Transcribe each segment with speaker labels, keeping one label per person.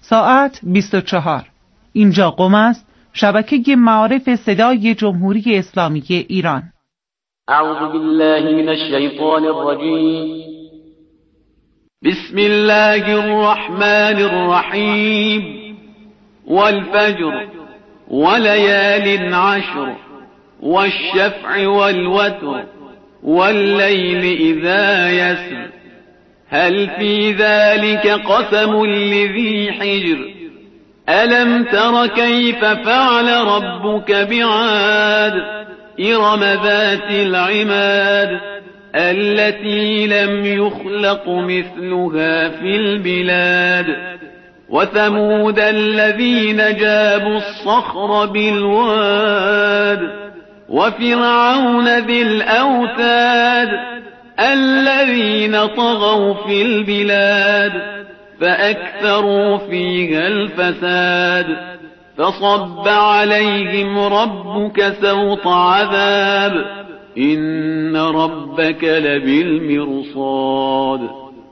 Speaker 1: ساعت 24. اینجا قم است، شبکه معارف صدای جمهوری اسلامی ایران.
Speaker 2: اعوذ بالله من الشیطان الرجیم. بسم الله الرحمن الرحیم. والفجر وليال عشر والشفع والوتر والليل إذا يسر هل في ذلك قسم لذي حجر ألم تر كيف فعل ربك بعاد إرم ذات العماد التي لم يخلق مثلها في البلاد وثمود الذين جابوا الصخر بالواد وفرعون ذي الأوتاد الذين طغوا في البلاد فأكثروا فيها الفساد فصب عليهم ربك سوط عذاب إن ربك لبالمرصاد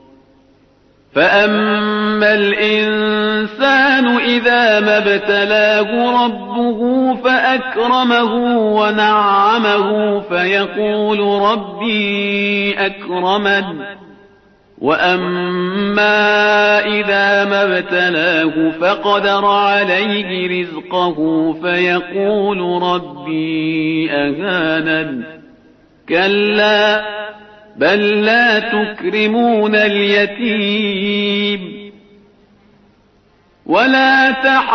Speaker 2: فأما الإنسان إذا ما ابتلاه ربه فأكرمه ونعمه فيقول ربي أكرمن وأما إذا ما ابتلاه فقدر عليه رزقه فيقول ربي أهانن كلا بل لا تكرمون اليتيم ولا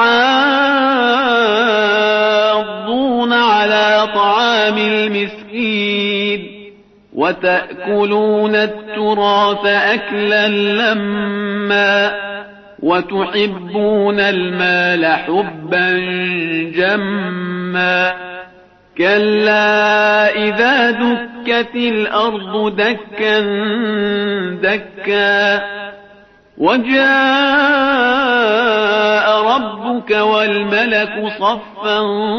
Speaker 2: تحاضون على طعام المسكين وتأكلون التراث أكلا لما وتحبون المال حبا جما كلا إذا دكت الأرض دكا دكا وجاء ربك والملك صفا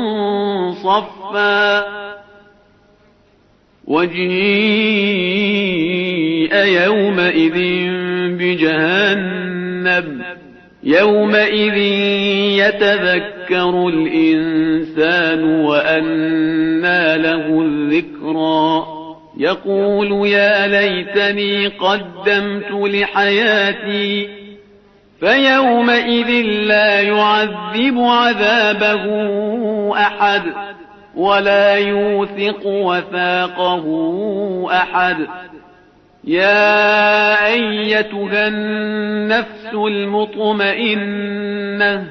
Speaker 2: صفا وجيء يومئذ بجهنم يومئذ يتذكر الإنسان وأنى له الذكرى يقول يا ليتني قدمت لحياتي فيومئذ لا يعذب عذابه أحد ولا يوثق وثاقه أحد يا أيتها النفس المطمئنة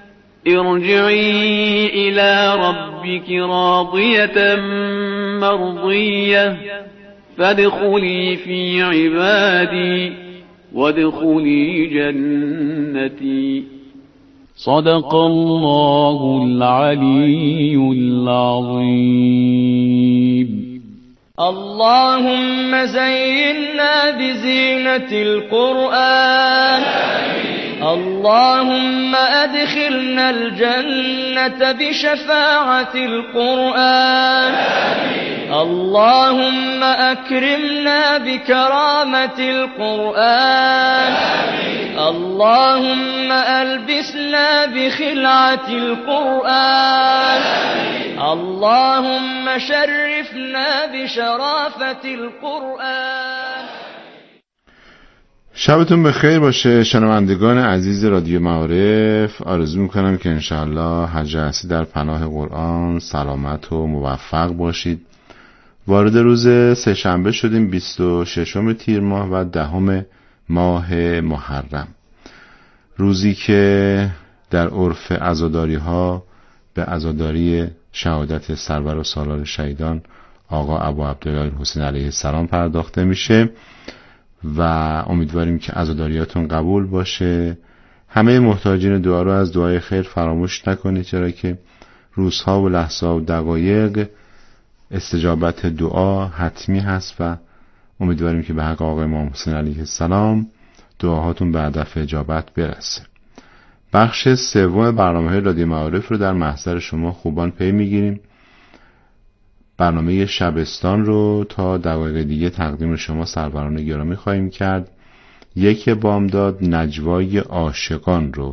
Speaker 2: ارجعي إلى ربك راضية مرضية فادخلي في عبادي وادخلي جنتي صدق الله العلي العظيم.
Speaker 3: اللهم زينا بزينة القرآن اللهم أدخلنا الجنة بشفاعة القرآن اللهم أكرمنا بكرامة القرآن اللهم ألبسنا بخلعة القرآن اللهم شرفنا بشرافة القرآن.
Speaker 4: شبتون بخیر باشه شنوندگان عزیز رادیو معارف. آرزو میکنم که انشاءالله هر جا هستید در پناه قرآن سلامت و موفق باشید. وارد روز سه‌شنبه شدیم 26 تیر ماه و 10 ماه محرم، روزی که در عرف عزاداری ها به عزاداری شهادت سرور و سالار شهیدان آقا ابو عبدالله الحسین علیه السلام پرداخته میشه و امیدواریم که عزاداریاتون قبول باشه. همه محتاجین دعا رو از دعای خیر فراموش نکنید، چرا که روزها و لحظه و دقایق استجابت دعا حتمی هست و امیدواریم که به حق آقای امام حسین علیه السلام دعاهاتون به هدف اجابت برسه. بخش سوم برنامه رادیو معارف رو در محضر شما خوبان پی میگیریم. برنامه شبستان رو تا دقایق دیگه تقدیم شما سروران گرامی خواهیم کرد. یک بامداد نجوای عاشقان رو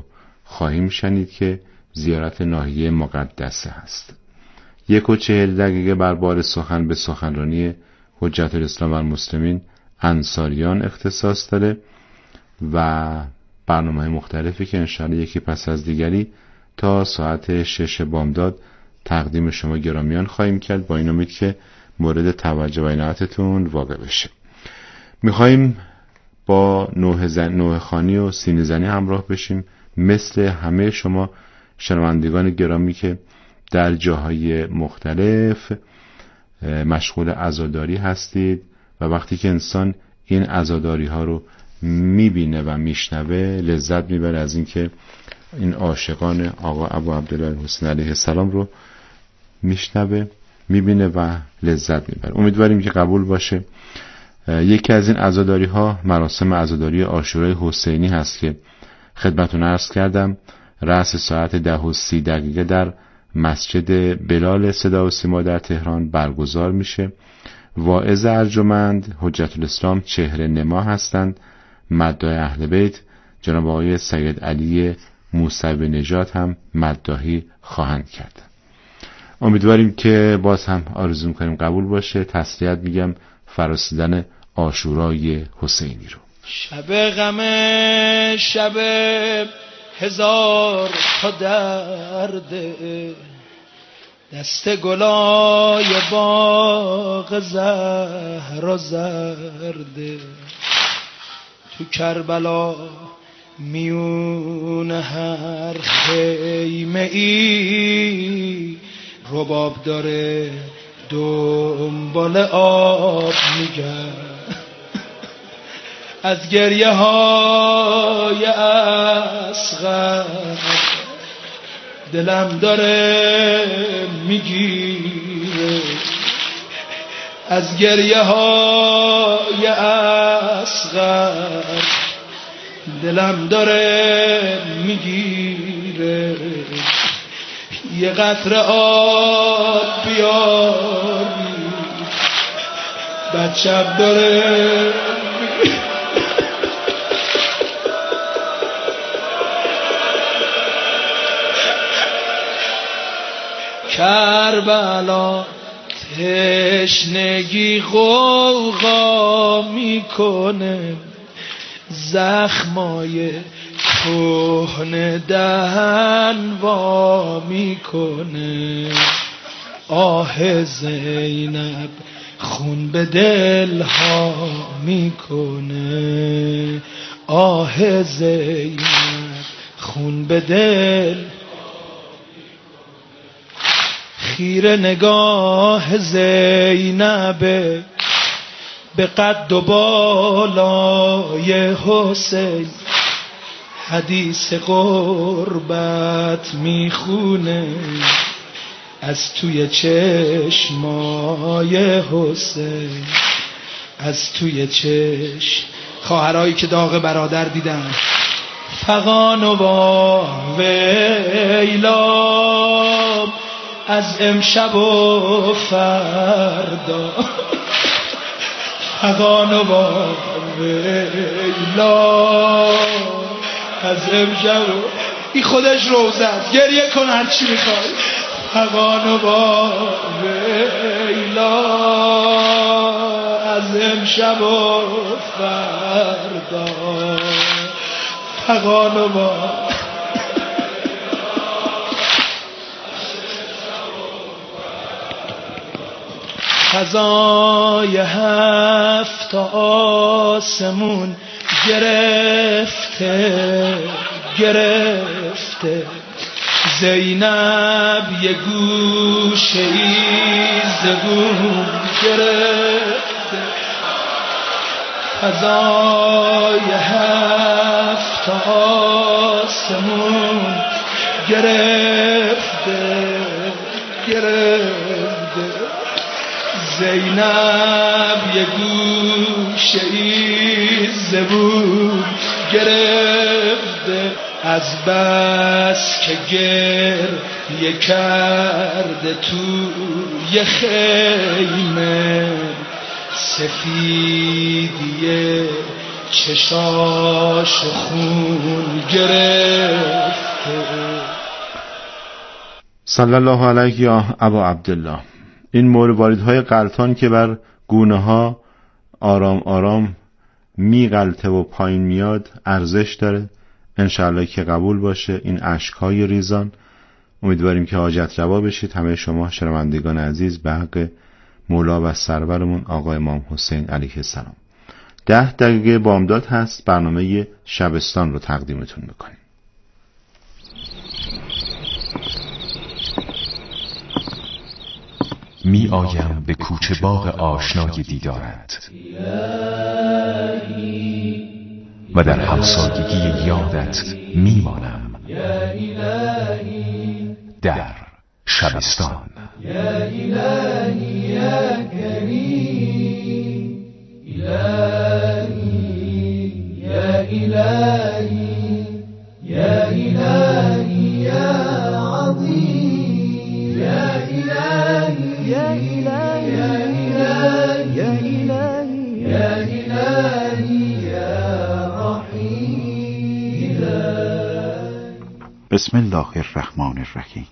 Speaker 4: خواهیم شنید که زیارت ناحیه مقدسه هست. 1:40 دقیقه بر بار سخن به سخنرانی حجت الاسلام و المسلمین انصاریان اختصاص داره و برنامه‌های مختلفی که انشاءالله یکی پس از دیگری تا ساعت 6 بامداد تقدیم شما گرامیان خواهیم کرد، با این امید که مورد توجه و عنایتتون واقع بشه. میخواییم با نوح خوانی و سینه زنی همراه بشیم، مثل همه شما شنوندگان گرامی که در جاهای مختلف مشغول عزاداری هستید و وقتی که انسان این عزاداری ها رو میبینه و میشنوه لذت میبره از اینکه این عاشقان آقا ابو عبدالله الحسین علیه السلام رو میشنوه، میبینه و لذت میبره. امیدواریم که قبول باشه. یکی از این عزاداری ها مراسم عزاداری عاشورای حسینی هست که خدمتتون عرض کردم رأس ساعت 10:30 دقیقه در مسجد بلال صدا و سیما در تهران برگزار میشه. واعظ ارجمند حجت الاسلام چهره نما هستند. مداح اهل بیت جناب آقای سید علی موسوی نژاد هم مداحی خواهند کرد. امیدواریم که باز هم آرزو می‌کنیم قبول باشه. تسلیت میگم فراسیدن عاشورای حسینی رو.
Speaker 3: شب غم شب هزار تا درده، دست گلای باغ زهرا زرده، تو کربلا میون هر خیمه ای رباب داره دنبال آب میگرد. از گریه های اصغر دلم داره میگیره، از گریه های اصغر دلم داره میگیره. یه قطره آب بیاری بچم داره کربلا تشنگی غوغا میکنه، زخمای کهنه دهن وا میکنه. آه زینب خون به دل ها میکنه، آه زینب خون به دل. خیره نگاه زینب به قد و بالای حسین، حدیث قربت میخونه از توی چشمای حسین، از توی چشم. خواهرایی که داغ برادر دیدن فغان و ویلا از امشب و فردا، فغان و ویلا از امشب و این خودش روزه است، گریه کن هرچی میخوای. فغان و ویلا از امشب و فردا، فغان و فضای هفت آسمون گرفته گرفته، زینب یه گوشه ای زبون گرفته. فضای هفت آسمون گرفته گرفته، زینب یه گوشه ای زبون گرفته. از بس که گریه کرده توی خیمه، سفیدی چشاش خون گرفت.
Speaker 4: صلی الله علیه یا ابا عبدالله. این مرواریدهای غلطان که بر گونه ها آرام آرام میغلطه و پایین میاد ارزش داره، انشاءالله که قبول باشه. این اشکهای ریزان امیدواریم که حاجت روا بشید همه شما شنوندگان عزیز به حق مولا و سرورمون آقا امام حسین علیه السلام. 10 دقیقه بامداد هست، برنامه شبستان رو تقدیمتون میکنیم.
Speaker 5: می آیم به کوچه باغ آشنای دیدارت و در همسایگی یادت می مانم در شبستان.
Speaker 3: یا الهی یا کریم، الهی یا الهی یا الهی یا عظیم، یا الهی یا الهی یا الهی یا الهی یا رحیم.
Speaker 6: بسم الله الرحمن الرحیم.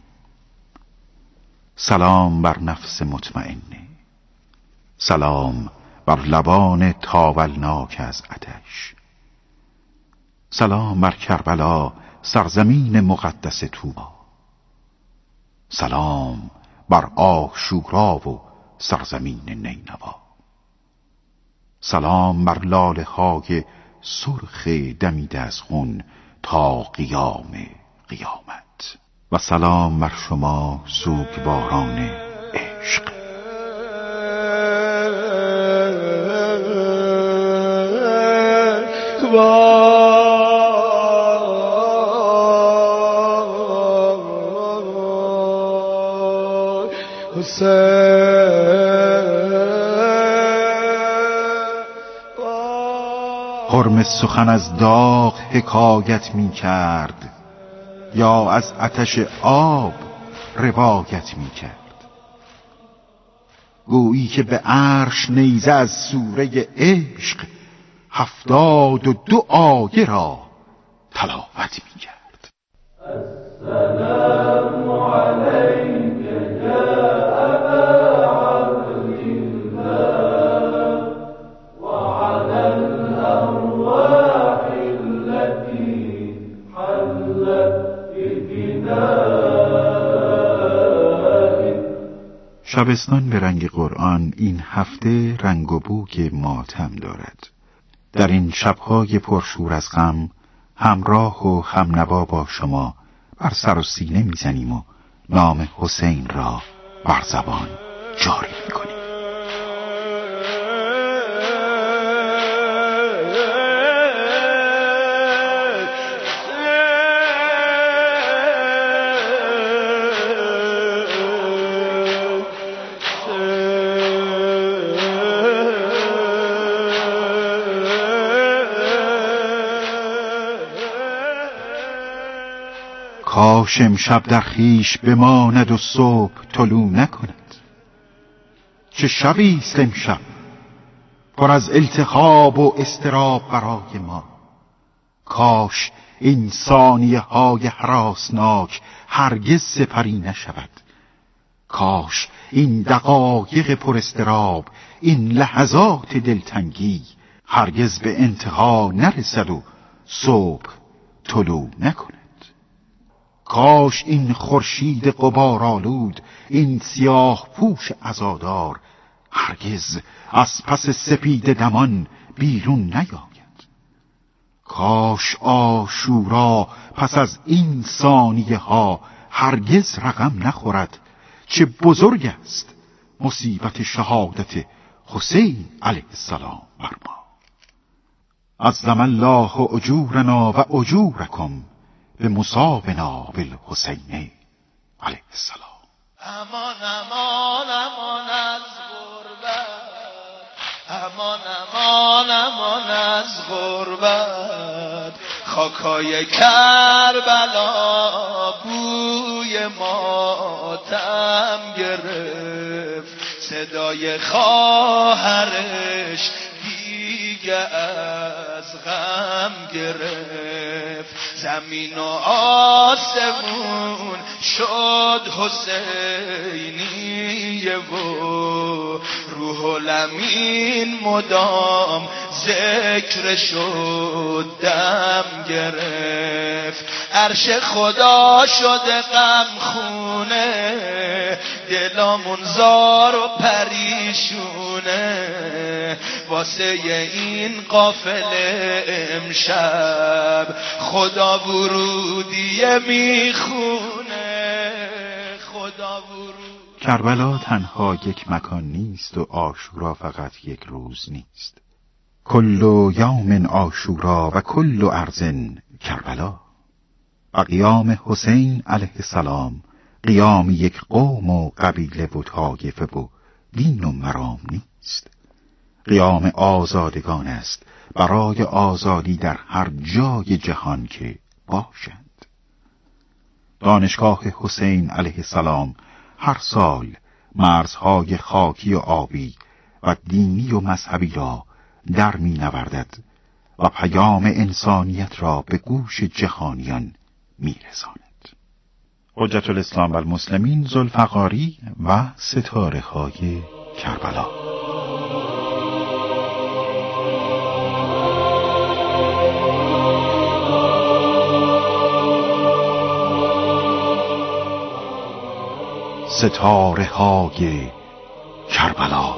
Speaker 6: سلام بر نفس مطمئنه، سلام بر لبان تاولناک از آتش، سلام بر کربلا سرزمین مقدس طوبا، سلام بر عاشورا و سرزمین نینوا، سلام بر لاله های سرخ دمیده از خون تا قیام قیامت، و سلام بر شما سوگواران عشق. حرم سخن از داغ حکایت می کرد یا از آتش آب روایت می کرد، گویی که به عرش نیزه از سوره عشق 72 آیه را تلاوت می کرد. السلام علیک یا ابا عبدالله و علی الارواح التي حلت شبستان به رنگ قرآن این هفته رنگ و بوی ماتم دارد. در این شبهای پرشور از غم همراه و همنوا با شما بر سر و سینه میزنیم و نام حسین را بر زبان جاری میکنیم. کاش امشب در خویش بماند و صبح طلوع نکند. چه شبیست امشب پر از التهاب و اضطراب برای ما. کاش این ثانیه های هراسناک هرگز سپری نشود. کاش این دقایق پر اضطراب، این لحظات دلتنگی هرگز به انتها نرسد و صبح طلوع نکند. کاش این خورشید غبارآلود، این سیاه پوش عزادار هرگز از پس سپید دمان بیرون نیاید. کاش عاشورا پس از این ثانیه ها هرگز رقم نخورد. چه بزرگ است مصیبت شهادت حسین علیه السلام بر ما. عظم الله اجورنا و اجورکم به مصابنا بالحسین علیه السلام.
Speaker 3: امان امان امان از غربت، امان امان امان از غربت. خاکای کربلا بوی ماتم گرفت، صدای خواهرش دیگه از غم گرفت. زمین و آسمون شد حسینیه و روح الامین مدام ذکر شد دم گرفت عرش خدا شده غم خونه دلامون زار و پریشونه واسه این قافله امشب خدا ورودیه میخونه خدا ورود.
Speaker 6: کربلا تنها یک مکان نیست و عاشورا فقط یک روز نیست. کل یوم عاشورا و کل ارض کربلا. و قیام حسین علیه السلام قیام یک قوم و قبیله و طایفه و دین و مرام نیست. قیام آزادگان است برای آزادی در هر جای جهان که باشند. دانشگاه حسین علیه السلام هر سال مرزهای خاکی و آبی و دینی و مذهبی را در می نوردد و پیام انسانیت را به گوش جهانیان می رساند. حجت الاسلام و المسلمین ذوالفقاری و ستاره های کربلا. ستاره های کربلا.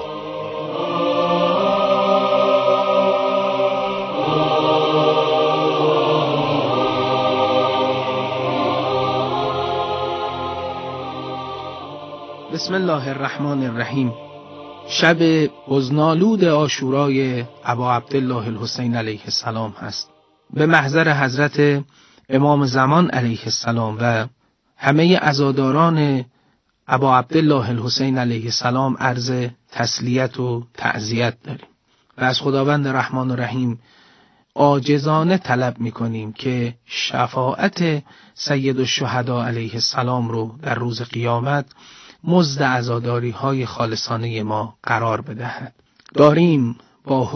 Speaker 7: بسم الله الرحمن الرحیم. شب حزن‌آلود عاشورای ابا عبدالله الحسین علیه السلام هست. به محضر حضرت امام زمان علیه السلام و همه عزاداران ابا عبدالله الحسین علیه السلام عرض تسلیت و تعزیت داریم و از خداوند رحمان و رحیم عاجزانه طلب می‌کنیم که شفاعت سید الشهدا علیه السلام رو در روز قیامت مزد عزاداری‌های خالصانه ما قرار بدهد. داریم با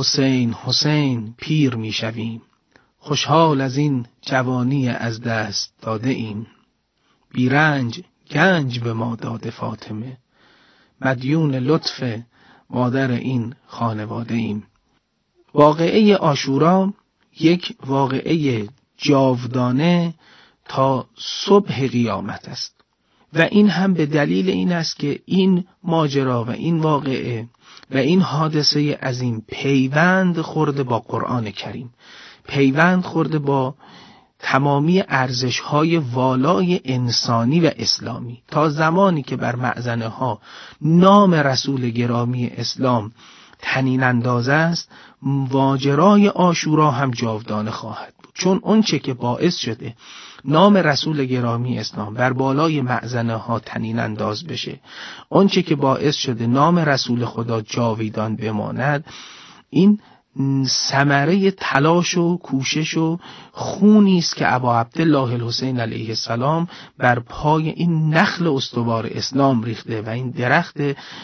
Speaker 7: حسین پیر می‌شویم، خوشحال از این جوانی از دست داده ایم. بیرنج گنج به ما داده فاطمه، مدیون لطف مادر این خانواده ایم. واقعه عاشورا یک واقعه جاودانه تا صبح قیامت است و این هم به دلیل این است که این ماجرا و این واقعه و این حادثه عظیم پیوند خورده با قرآن کریم، پیوند خورده با تمامی ارزش‌های والای انسانی و اسلامی. تا زمانی که بر معزنه ها نام رسول گرامی اسلام طنین انداز است، ماجرای عاشورا هم جاودانه خواهد بود، چون اونچه که باعث شده نام رسول گرامی اسلام بر بالای معزنه ها طنین انداز بشه، اونچه که باعث شده نام رسول خدا جاویدان بماند، این ثمره تلاش و کوشش و خونی است که ابا عبدالله الحسین علیه السلام بر پای این نخل استوار اسلام ریخته و این درخت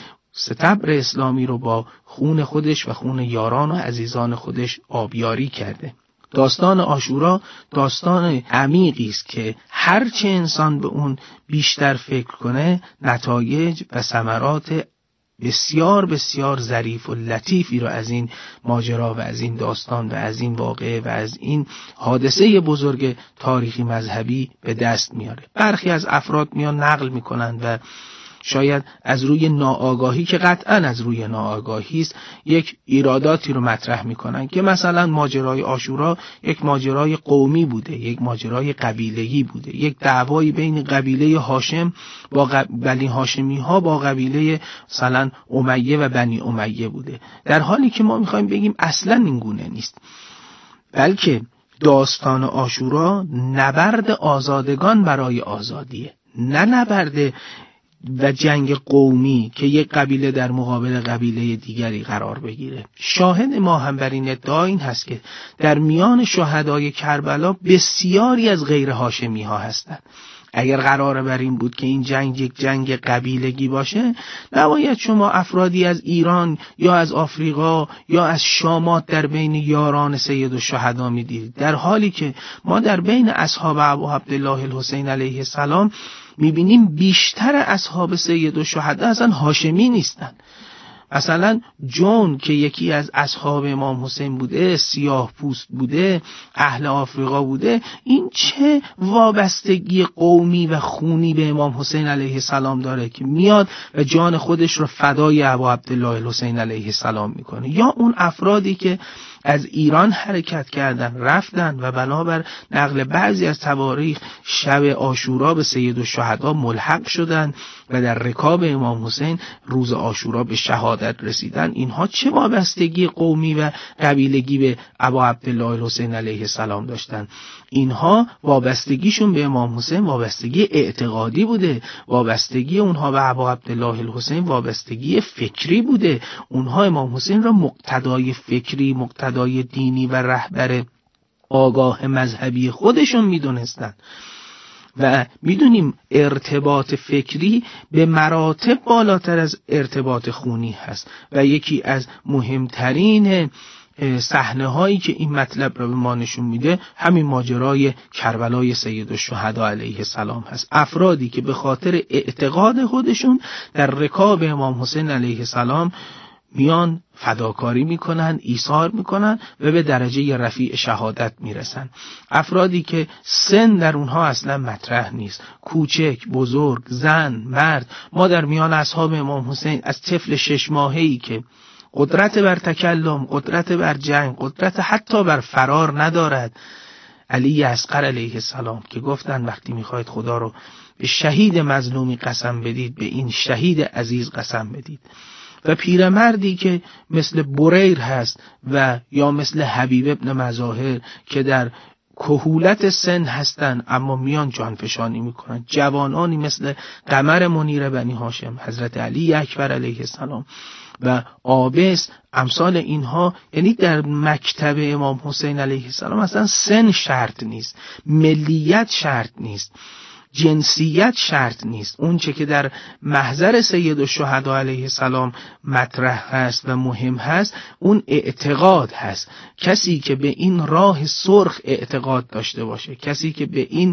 Speaker 7: ستبر اسلامی رو با خون خودش و خون یاران و عزیزان خودش آبیاری کرده. داستان عاشورا داستان عمیقی است که هرچه انسان به اون بیشتر فکر کنه، نتایج و ثمرات بسیار بسیار ظریف و لطیفی رو از این ماجرا و از این داستان و از این واقعه و از این حادثه بزرگ تاریخی مذهبی به دست میاره. برخی از افراد میان نقل میکنن و شاید از روی ناآگاهی، که قطعاً از روی ناآگاهی است، یک ایراداتی رو مطرح میکنن که مثلا ماجرای عاشورا یک ماجرای قومی بوده، یک ماجرای قبیله‌ای بوده، یک دعوایی بین قبیله هاشم با بنی هاشمی ها با قبیله مثلا امیه و بنی امیه بوده، در حالی که ما میخوایم بگیم اصلاً این گونه نیست، بلکه داستان عاشورا نبرد آزادگان برای آزادیه، نه نبرد و جنگ قومی که یک قبیله در مقابل قبیله دیگری قرار بگیره. شاهد ما هم بر این ادعا این هست که در میان شهدای کربلا بسیاری از غیر هاشمی ها هستند. اگر قراره بر این بود که این جنگ یک جنگ قبیلگی باشه، نباید شما افرادی از ایران یا از آفریقا یا از شامات در بین یاران سید الشهدا می‌دیدید، در حالی که ما در بین اصحاب ابو عبدالله الحسین علیه السلام می‌بینیم بیشتر اصحاب سید الشهدا اصلا هاشمی نیستن. مثلا جون که یکی از اصحاب امام حسین بوده، سیاه پوست بوده، اهل آفریقا بوده، این چه وابستگی قومی و خونی به امام حسین علیه السلام داره که میاد و جان خودش رو فدای ابو عبدالله الحسین علیه السلام میکنه؟ یا اون افرادی که از ایران حرکت کردن رفتن و بنابر نقل بعضی از تواریخ شب عاشورا به سید الشهدا ملحق شدن و در رکاب امام حسین روز عاشورا به شهادت رسیدن، اینها چه وابستگی قومی و قبیلگی به ابا عبدالله الحسین علیه السلام داشتن؟ اینها وابستگیشون به امام حسین وابستگی اعتقادی بوده، وابستگی اونها به ابا عبدالله الحسین وابستگی فکری بوده. اونها امام حسین را مقتدای فکری، مقتدای دینی و رهبر آگاه مذهبی خودشون میدونستن. و میدونیم ارتباط فکری به مراتب بالاتر از ارتباط خونی هست و یکی از مهمترین صحنه هایی که این مطلب را به ما نشون میده همین ماجرای کربلای سید الشهدا علیه السلام هست. افرادی که به خاطر اعتقاد خودشون در رکاب امام حسین علیه السلام میان فداکاری میکنن، ایثار میکنن و به درجه رفیع شهادت میرسن. افرادی که سن در اونها اصلا مطرح نیست، کوچک، بزرگ، زن، مرد. ما در میان اصحاب امام حسین از طفل 6 ماهه‌ای که قدرت بر تکلم، قدرت بر جنگ، قدرت حتی بر فرار ندارد، علی اصغر علیه السلام که گفتن وقتی میخواید خدا رو به شهید مظلومی قسم بدید، به این شهید عزیز قسم بدید. و پیرمردی که مثل بریر هست و یا مثل حبیب ابن مظاهر که در کهولت سن هستن اما میان جانفشانی میکنن. جوانانی مثل قمر منیر بنی هاشم، حضرت علی اکبر علیه السلام و آبس، امثال اینها. یعنی در مکتب امام حسین علیه السلام اصلا سن شرط نیست، ملیت شرط نیست، جنسیت شرط نیست. اون چه که در محضر سید الشهدا علیه السلام مطرح هست و مهم هست اون اعتقاد هست. کسی که به این راه سرخ اعتقاد داشته باشه، کسی که به این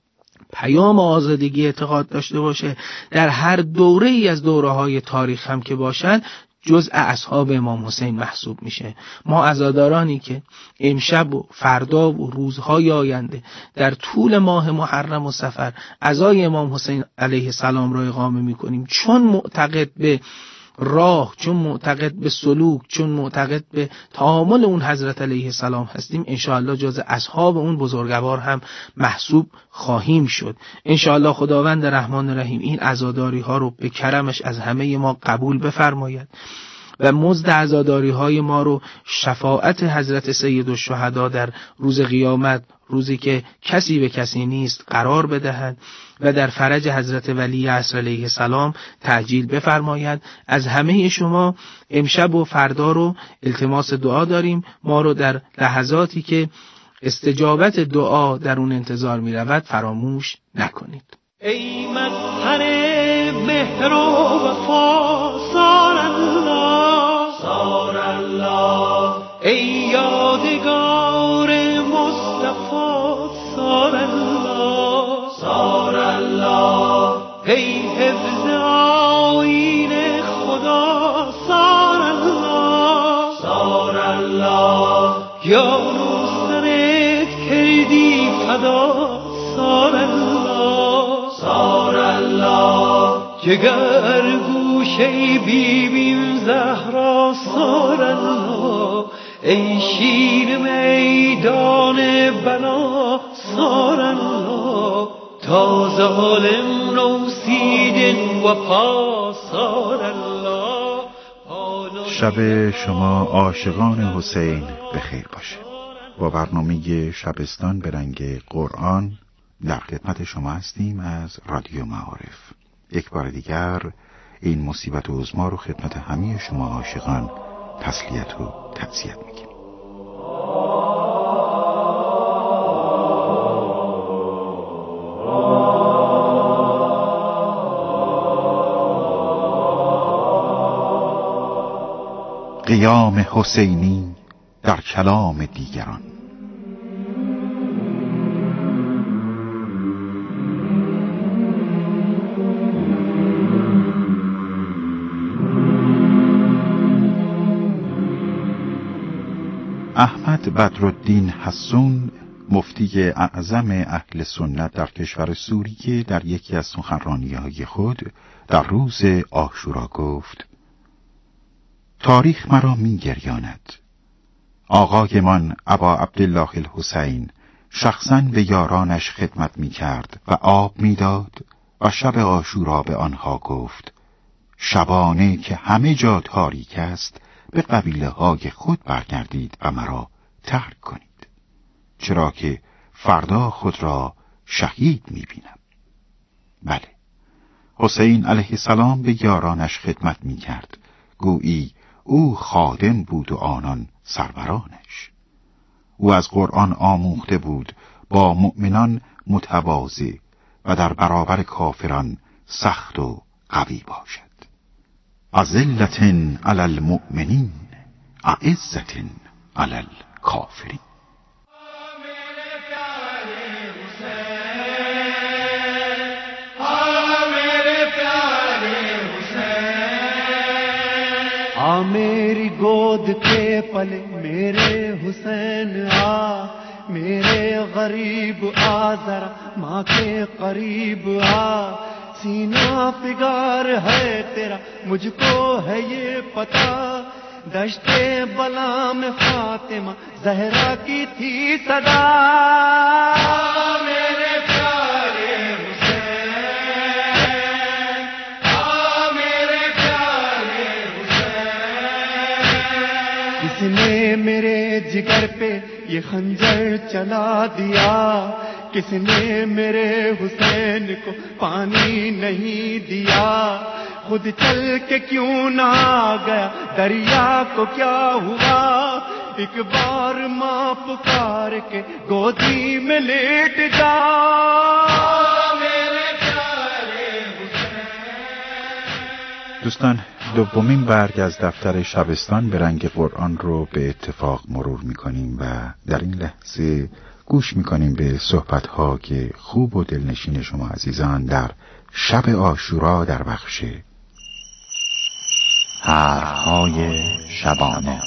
Speaker 7: پیام آزادگی اعتقاد داشته باشه، در هر دوره ای از دوره‌های تاریخ هم که باشد جزء اصحاب امام حسین محسوب میشه. ما عزادارانی که امشب و فردا و روزهای آینده در طول ماه محرم و صفر عزای امام حسین علیه السلام را اقامه میکنیم، چون معتقد به راه، چون معتقد به سلوک، چون معتقد به تعامل اون حضرت علیه السلام هستیم، انشاءالله جز اصحاب اون بزرگوار هم محسوب خواهیم شد. انشاءالله خداوند رحمان رحیم این عزاداری ها رو به کرمش از همه ما قبول بفرماید و مزد عزاداری های ما رو شفاعت حضرت سید الشهدا در روز قیامت، روزی که کسی به کسی نیست، قرار بدهد و در فرج حضرت ولی عصر علیه السلام تعجیل بفرماید. از همه شما امشب و فردا رو التماس دعا داریم. ما رو در لحظاتی که استجابت دعا در اون انتظار می رود فراموش نکنید.
Speaker 3: ای مظهر مهر و وفا سار الله، سار الله. ای یادگار مصطفی سار الله، سار الله. ای حفظ آیین خدا سار الله، سار الله. یا نوستنت کردی فدا سار الله، سار الله. جگر گوشه بیبیم زهرا سار الله. ای شیر میدان بنا سار الله. تا ظالم نوسیدن و پا سار الله.
Speaker 6: شب شما عاشقان حسین بخیر باشه. با برنامه شبستان به رنگ قرآن در خدمت شما هستیم از رادیو معارف. یک بار دیگر این مصیبت عظما رو خدمت همه شما عاشقان تسلیت و تعزیت میگیم. قیام حسینی در کلام دیگران. احمد بدرالدین حسون، مفتی اعظم اهل سنت در کشور سوریه، در یکی از سخنرانی‌های خود در روز عاشورا گفت: تاریخ مرا می‌گریاند. آقایمان ابا عبدالله الحسین شخصاً به یارانش خدمت می‌کرد و آب می‌داد و شب عاشورا به آنها گفت: شبانه که همه جا تاریک است، به قبیله‌های خود برگردید و مرا ترک کنید، چرا که فردا خود را شهید می‌بینم. بله، حسین علیه السلام به یارانش خدمت می‌کرد، گویی او خادم بود و آنان سرورانش. او از قرآن آموخته بود با مؤمنان متواضع و در برابر کافران سخت و قوی باشد. اذلة علی المؤمنین اعزة علی الکافرین.
Speaker 8: मेरी गोद के पले मेरे हुसैन आ, मेरे गरीब आ जरा माँ के करीब आ, सीना फिगार है तेरा मुझको है ये पता, दश्ते बला में फातिमा जहरा की थी सदा। मेरे प्यारे किसने मेरे जिगर पे ये खंजर चला दिया, किसने मेरे हुसैन को पानी नहीं दिया, खुद चल के क्यों ना गया दरिया को क्या हुआ, एक बार माँ पुकार के गोदी में लेट जा।
Speaker 6: دوستان، دومین برگ از دفتر شبستان به رنگ قرآن رو به اتفاق مرور می‌کنیم و در این لحظه گوش می‌کنیم به صحبت‌های خوب و دلنشین شما عزیزان در شب عاشورا در بخش حرف‌های شبانه.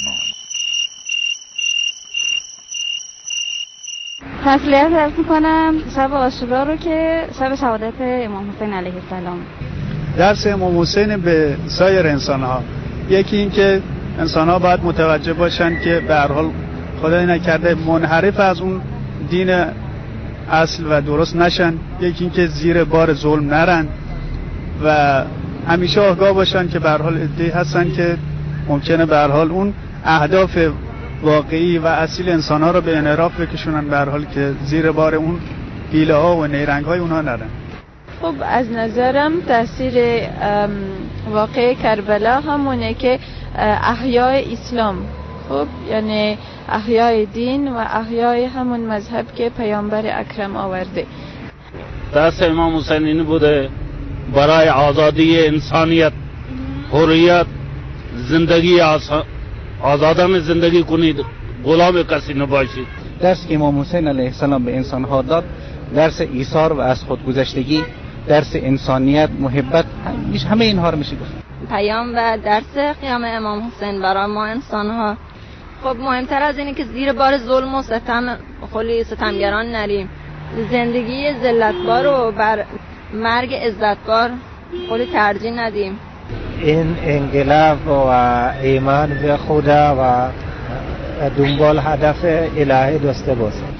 Speaker 9: تسلیت عرض می‌کنم شب عاشورا رو که شب شهادت امام حسین علیه السلام.
Speaker 10: درس امام حسین به سایر انسان‌ها، یکی این که انسان‌ها باید متوجه باشن که به هر حال خدای نکرده منحرف از اون دین اصل و درست نشن، یکی این که زیر بار ظلم نرن و همیشه آگاه باشن که به هر حال عده‌ای هستن که ممکنه به هر حال اون اهداف واقعی و اصیل انسان‌ها رو به انحراف بکشونن، به هر حال که زیر بار اون حیله‌ها و نیرنگ‌های اونها نرن.
Speaker 11: خب از نظرم تاثیر واقع کربلا همونه که احیای اسلام، خب یعنی احیای دین و احیای همون مذهب که پیامبر اکرم آورده.
Speaker 12: دست امام حسین این بوده برای آزادی انسانیت، حریت، زندگی آزادانه زندگی کنید، غلام کسی نباشید.
Speaker 13: درس امام حسین علیه السلام به انسان ها داد درس ایثار و از خودگذشتگی، درس انسانیت، محبت، همه اینها رو میشه گفت.
Speaker 9: پیام و درس قیام امام حسین برای ما انسان ها، خب مهمتر از اینه که زیر بار ظلم و ستم خلی ستمگران نریم، زندگی ذلتبار رو بر مرگ عزتبار خلی ترجیح ندیم.
Speaker 14: این انقلاب و ایمان به خدا و دنبال هدف الهی داشته باشیم.